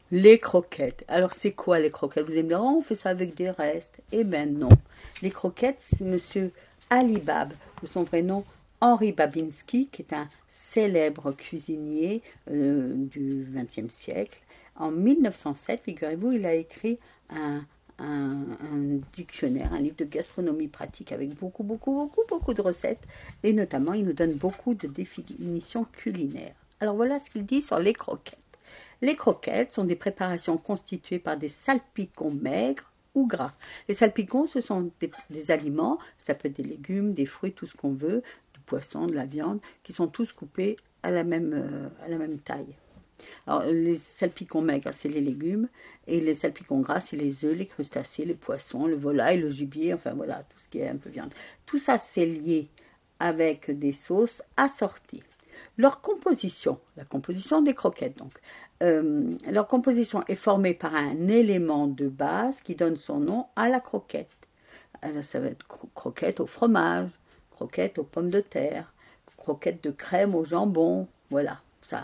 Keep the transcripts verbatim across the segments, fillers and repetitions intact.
Les croquettes. Alors, c'est quoi les croquettes? Vous allez me dire, oh, on fait ça avec des restes. Eh bien, non. Les croquettes, c'est monsieur Ali Bab, de son vrai nom, Henri Babinski, qui est un célèbre cuisinier euh, du vingtième siècle. En mille neuf cent sept, figurez-vous, il a écrit un, un, un dictionnaire, un livre de gastronomie pratique avec beaucoup, beaucoup, beaucoup, beaucoup de recettes. Et notamment, il nous donne beaucoup de définitions culinaires. Alors, voilà ce qu'il dit sur les croquettes. Les croquettes sont des préparations constituées par des salpicons maigres ou gras. Les salpicons, ce sont des, des aliments, ça peut être des légumes, des fruits, tout ce qu'on veut, du poisson, de la viande, qui sont tous coupés à la même, euh, à la même taille. Alors, les salpicons maigres, c'est les légumes, et les salpicons gras, c'est les œufs, les crustacés, les poissons, le volaille, le gibier, enfin voilà, tout ce qui est un peu viande. Tout ça, c'est lié avec des sauces assorties. Leur composition, la composition des croquettes donc, euh, leur composition est formée par un élément de base qui donne son nom à la croquette. Alors ça va être cro- croquette au fromage, croquette aux pommes de terre, croquette de crème au jambon, voilà, ça.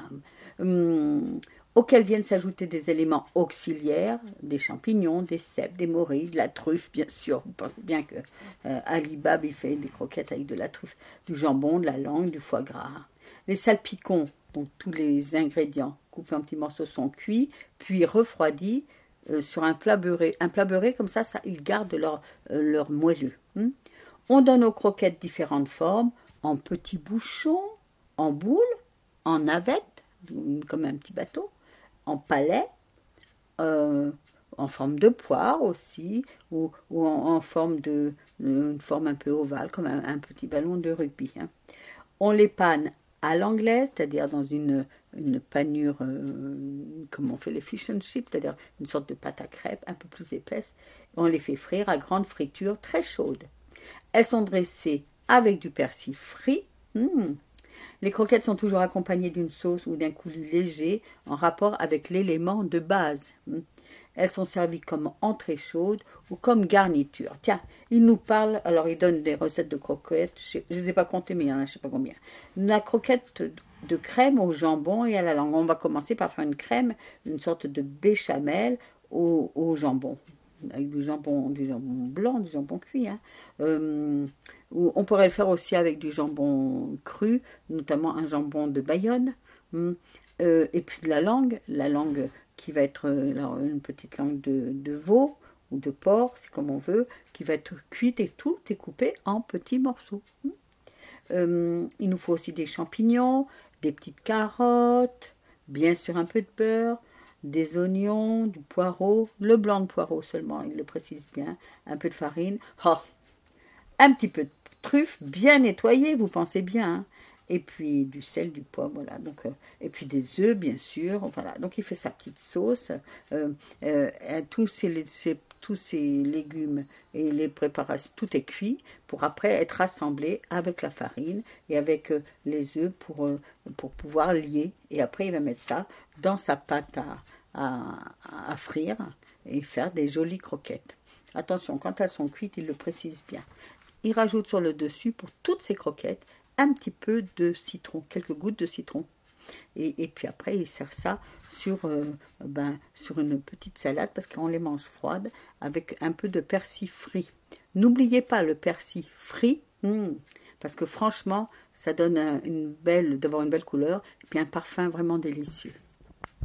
Hum, auxquels viennent s'ajouter des éléments auxiliaires, des champignons, des cèpes, des morilles, de la truffe, bien sûr. Vous pensez bien que euh, Ali Bab, il fait des croquettes avec de la truffe, du jambon, de la langue, du foie gras. Les salpicons, donc tous les ingrédients coupés en petits morceaux, sont cuits, puis refroidis euh, sur un plat beurré. Un plat beurré, comme ça, ça ils gardent leur, euh, leur moelleux. Hein. On donne aux croquettes différentes formes, en petits bouchons, en boules, en navettes, comme un petit bateau, en palais, euh, en forme de poire aussi, ou, ou en, en forme de, une forme un peu ovale, comme un, un petit ballon de rugby. Hein. On les panne à l'anglaise, c'est-à-dire dans une, une panure, euh, comme on fait les fish and chips, c'est-à-dire une sorte de pâte à crêpes un peu plus épaisse. On les fait frire à grande friture très chaude. Elles sont dressées avec du persil frit. Mmh. Les croquettes sont toujours accompagnées d'une sauce ou d'un coulis léger en rapport avec l'élément de base. Elles sont servies comme entrée chaude ou comme garniture. Tiens, il nous parle, alors il donne des recettes de croquettes, je ne les ai pas comptées, mais il y en a je ne sais pas combien. La croquette de crème au jambon et à la langue. On va commencer par faire une crème, une sorte de béchamel au, au jambon. Avec du jambon, du jambon blanc, du jambon cuit. Hein. Euh, on pourrait le faire aussi avec du jambon cru, notamment un jambon de Bayonne. Euh, et puis de la langue, la langue qui va être alors, une petite langue de, de veau ou de porc, c'est comme on veut, qui va être cuite et tout est coupé en petits morceaux. Euh, il nous faut aussi des champignons, des petites carottes, bien sûr un peu de beurre, des oignons, du poireau, le blanc de poireau seulement, il le précise bien, un peu de farine, oh, un petit peu de truffe bien nettoyée, vous pensez bien, hein, et puis du sel, du poivre, voilà, donc, euh, et puis des œufs, bien sûr, voilà, donc il fait sa petite sauce, euh, euh, tous, ces, ces, tous ces légumes et les préparations, tout est cuit pour après être assemblé avec la farine et avec euh, les œufs pour, euh, pour pouvoir lier, et après il va mettre ça dans sa pâte à, à, à frire et faire des jolies croquettes. Attention, quand elles sont cuites, il le précise bien. Il rajoute sur le dessus, pour toutes ces croquettes, un petit peu de citron, quelques gouttes de citron. Et, et puis après, il sert ça sur, euh, ben, sur une petite salade, parce qu'on les mange froides, avec un peu de persil frit. N'oubliez pas le persil frit, hmm, parce que franchement, ça donne une belle, d'avoir une belle couleur, et puis un parfum vraiment délicieux.